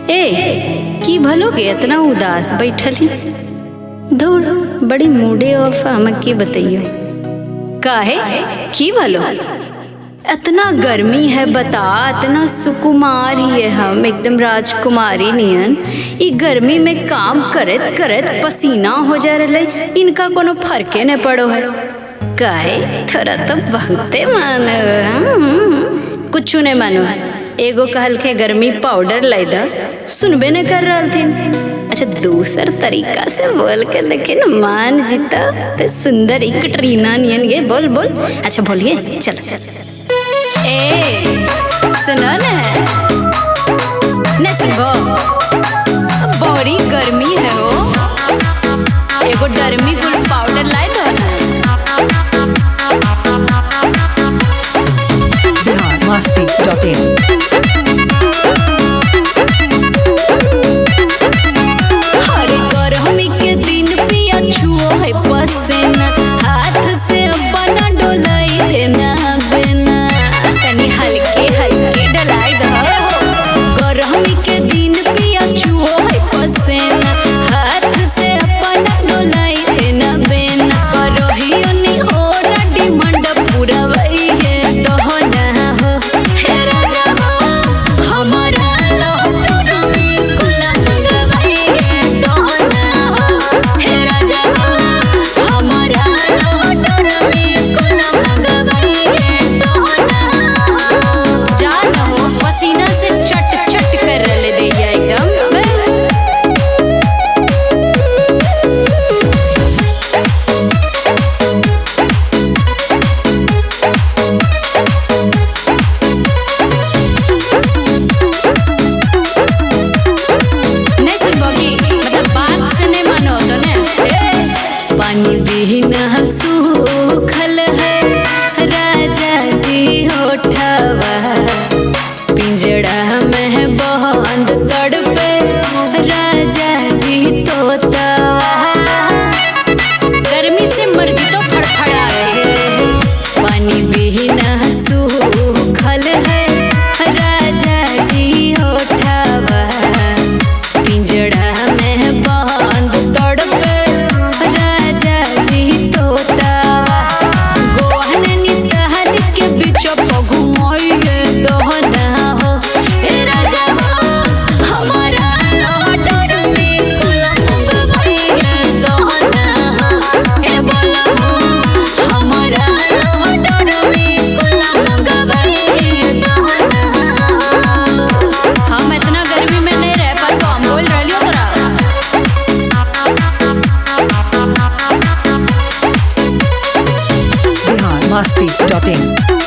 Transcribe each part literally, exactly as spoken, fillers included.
ए की भलोगे इतना उदास बैठल ही धूर बड़ी मूडे ऑफ हमके बताइयो काहे की भलो इतना गर्मी है बता इतना सुकुमार ही है हम एकदम राजकुमारी नियन ई गर्मी में काम करत करत पसीना हो जा रहा इनका कोनो फर्के न पड़ो है काहे थोड़ा तो बहुते मानो कुछ नहीं मानो एगो कहल के गर्मी पाउडर लाई दा सुनबे न कर रहा थी। अच्छा दूसर तरीका से बोल के देखे न मान जीता तो सुंदर ही कटरीना नियन गे बोल बोल। अच्छा बोलिए चल ए सुनो न न सुनबो बड़ी गर्मी है हो एगो डर्मी गुल पाउडर लाई दो ना। मस्ती डॉट इन हरे गर्मी के दिन पिया छुओ है पसीना हाथ से बना डोलाई देना बिना तनी हल्के हल्के डलाई दो। गर्मी के दिन पिया छुओ है पसीना हाथ से बना डोलाई देना बिना करोहियो नी हो डिमांड पूरा वही है तो ना हो हे राजा हो हमारा लौट में कुला मंगवाई है तो ना हो हे राजा हो हमारा लौट में कुला मंगवाई है तो ना हो जान हो पसीना से चट चट कर ले दे एकदम पानी बिना सूखल है राजा जी होठवा पिंजड़ा में बंद तड़पे राजा जी तोतावा गर्मी से मर्जी तो फड़फड़ा रहे पानी बिना सूखल है राजा जी होठवा पिंजड़ा में बंद तड़पे मस्ती डॉट इन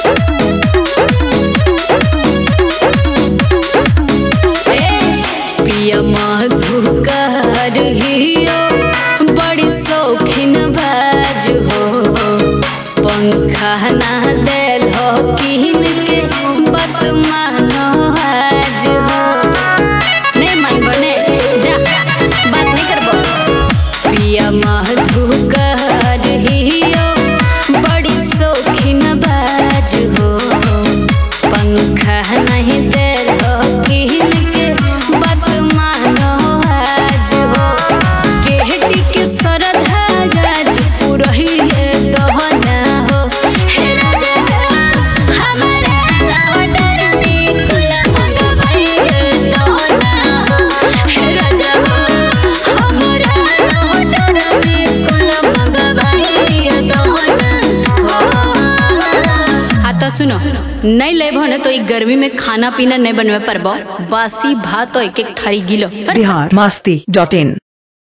पिया मधुकर हियो बड़ी शौकीन बाज हो पंखा ना देल हो किन के बात मानो आज हो नहीं मन बने जा बात नहीं करबो पिया मधुकर हियो बड़ी शौकीन बाज हो पंखा नहीं देल हो किन के बात मानो आज हो केहटी के सरधा गाज पुरही है तो ना हो हे राजा हमारा ऑर्डर में कुला मंगवाई है तो ना हो हे राजा हमारा ऑर्डर में कुला मंगवाई है तो ना हो। हाँ तो सुनो नहीं लेबो न तो ई गर्मी में खाना पीना नहीं बनवे परबो बासी भात तो एक एक थारी गिलो। बिहार मस्ती डॉट इन।